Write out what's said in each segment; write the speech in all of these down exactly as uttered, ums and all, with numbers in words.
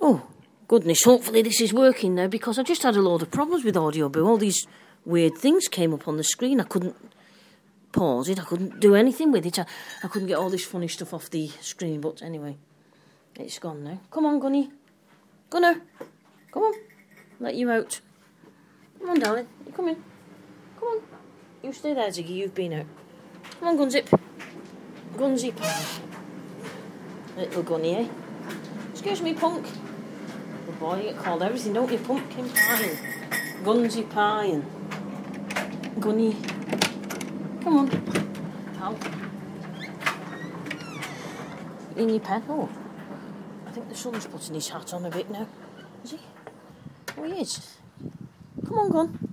Oh, goodness, hopefully this is working now, because I just had a load of problems with Audioboo. All these weird things came up on the screen. I couldn't pause it, I couldn't do anything with it. I, I couldn't get all this funny stuff off the screen, but anyway, it's gone now. Come on, Gunny. Gunner, come on. Let you out. Come on, darling. You come in. Come on. You stay there, Ziggy. You've been out. Come on, Gunzip. Gunzy pie. Little Gunny, eh? Excuse me, Punk. Good boy, you get called everything, don't you? Pumpkin pie and Gunzy pie and Gunny. Come on, pal. In your pen. Oh, I think the sun's putting his hat on a bit now. Is he? Oh, he is. Come on, Gun.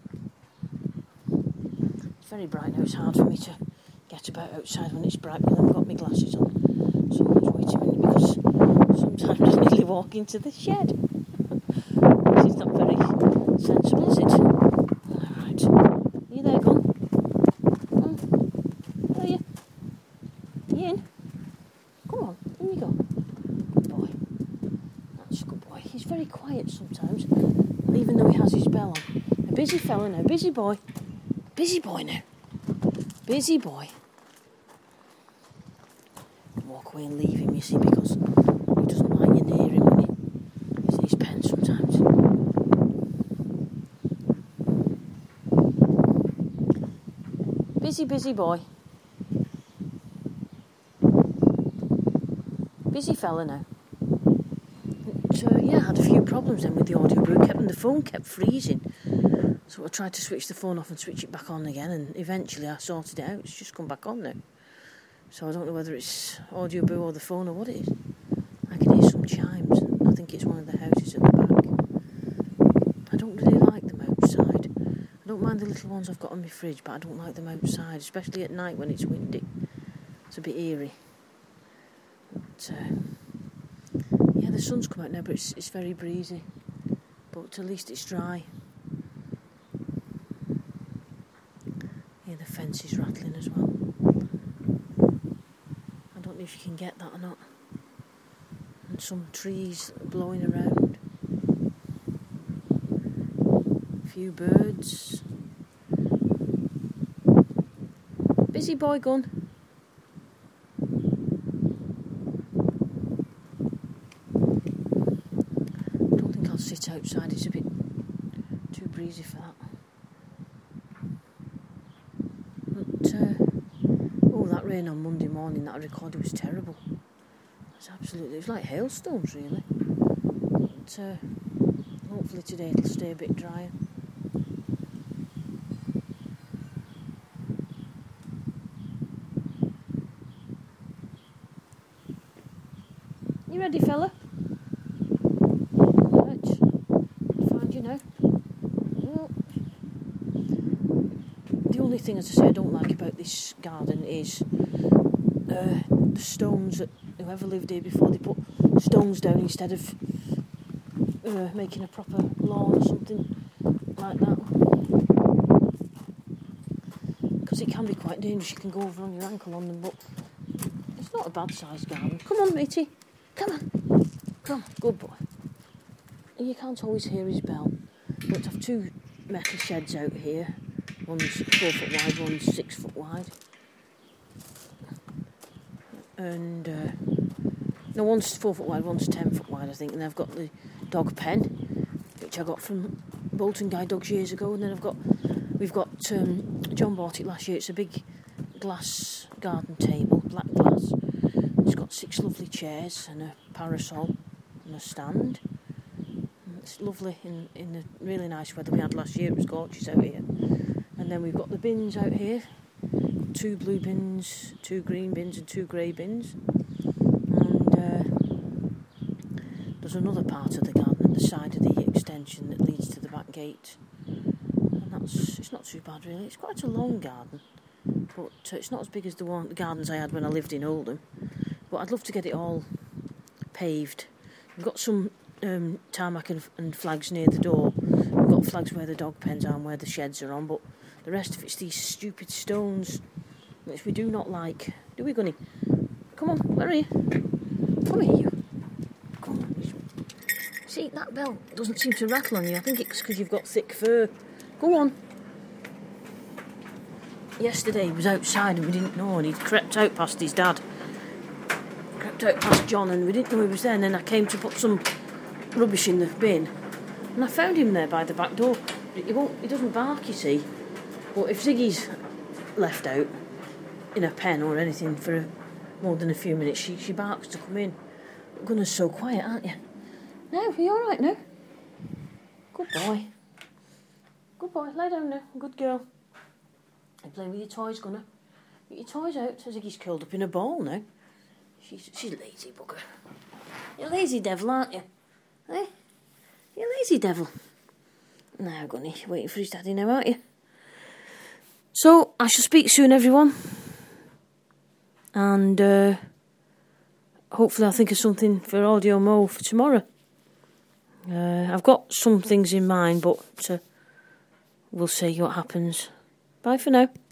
It's very bright now. It's hard for me to get about outside when it's bright, but I haven't got my glasses on. So I'll wait a minute, because sometimes I nearly walk into the shed. This is not very sensible, is it? All right. Are you there, Gun? Come on. Are you? Are you in? Come on, in you go. Good boy. That's a good boy. He's very quiet sometimes, even though he has his bell on. A busy fella now. Busy boy. Busy boy now. Busy boy. Walk away and leave him, you see, because he doesn't like you near him when he, he's in his pen sometimes. Busy, busy boy. Busy fella now. But, uh, yeah, I had a few problems then with the Audioboo. Kept, and the phone kept freezing. So I tried to switch the phone off and switch it back on again, and eventually I sorted it out. It's just come back on now. So I don't know whether it's Audioboo or the phone or what it is. I can hear some chimes. I think it's one of the houses at the back. I don't really like them outside. I don't mind the little ones I've got on my fridge, but I don't like them outside, especially at night when it's windy. It's a bit eerie. But, uh, yeah, the sun's come out now, but it's, it's very breezy. But at least it's dry. Yeah, the fence is rattling as well. I don't know if you can get that or not. And some trees blowing around. A few birds. Busy boy, Gun. I don't think I'll sit outside. It's a bit too breezy for that. But, uh, oh, that rain on Monday morning that I recorded was terrible. It was absolutely, it was like hailstones, really. But, uh, hopefully today it'll stay a bit drier. You ready, fella? Right. Find you now. Well, the only thing, as I say, I don't like about this garden is uh, the stones that whoever lived here before, they put stones down instead of uh, making a proper lawn or something like that. Because it can be quite dangerous. You can go over on your ankle on them, but it's not a bad sized garden. Come on, matey. Come on. Come on. Good boy. You can't always hear his bell. But I've two metal sheds out here. One's four foot wide, one's six foot wide. And, uh, no, one's four foot wide, one's ten foot wide, I think. And I've got the dog pen, which I got from Bolton Guide Dogs years ago. And then I've got, we've got, um, John bought it last year. It's a big glass garden table, black glass. It's got six lovely chairs and a parasol and a stand. It's lovely in, in the really nice weather we had last year. It was gorgeous out here. And then we've got the bins out here. Two blue bins, two green bins and two grey bins. And uh, there's another part of the garden at the side of the extension that leads to the back gate. And that's, it's not too bad really. It's quite a long garden. But uh, it's not as big as the one the gardens I had when I lived in Oldham. But I'd love to get it all paved. We've got some um, tarmac and, and flags near the door. We've got flags where the dog pens are and where the sheds are on, but the rest of it's these stupid stones, which we do not like. Do we, Gunny? Come on, where are you? Come here, you. Come on. See, that bell doesn't seem to rattle on you. I think it's because you've got thick fur. Go on. Yesterday he was outside and we didn't know, and he'd crept out past his dad. Crept out past John and we didn't know he was there, and then I came to put some rubbish in the bin and I found him there by the back door. He won't, he doesn't bark, you see. But if Ziggy's left out in a pen or anything for a, more than a few minutes, she, she barks to come in. Gunner's so quiet, aren't you? No, are you all right now? Good boy. Good boy, lie down now. Good girl. You're playing with your toys, Gunner. Get your toys out. Ziggy's curled up in a ball now. She's she's a lazy bugger. You're a lazy devil, aren't you? Eh? You're a lazy devil. Now, Gunny, you're waiting for his daddy now, aren't you? So, I shall speak soon, everyone. And, uh, hopefully I'll think of something for Audio Mo for tomorrow. Uh, I've got some things in mind, but uh, we'll see what happens. Bye for now.